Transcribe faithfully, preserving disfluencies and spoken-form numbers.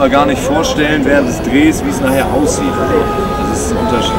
wir gar nicht vorstellen während des Drehs, wie es nachher aussieht. Also, das ist ein Unterschied.